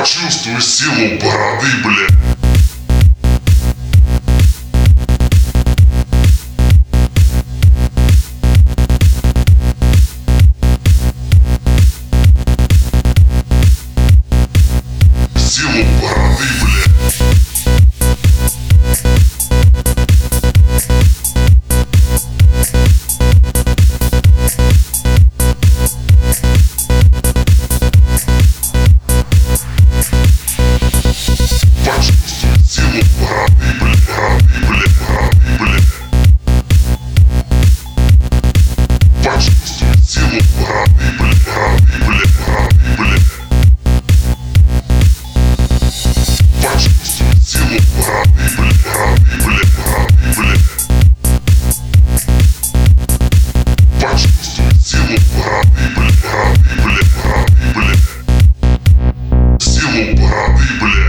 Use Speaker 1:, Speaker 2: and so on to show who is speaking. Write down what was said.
Speaker 1: Почувствуй силу бороды, бля. Силу бороды, бля. Почувствуй силу бороды, бля, бороды, бля. Почувствуй силу бороды, бля, бля. Почувствуй силу бороды, бля. Почувствуй силу бороды, бля. Силу бороды, бля.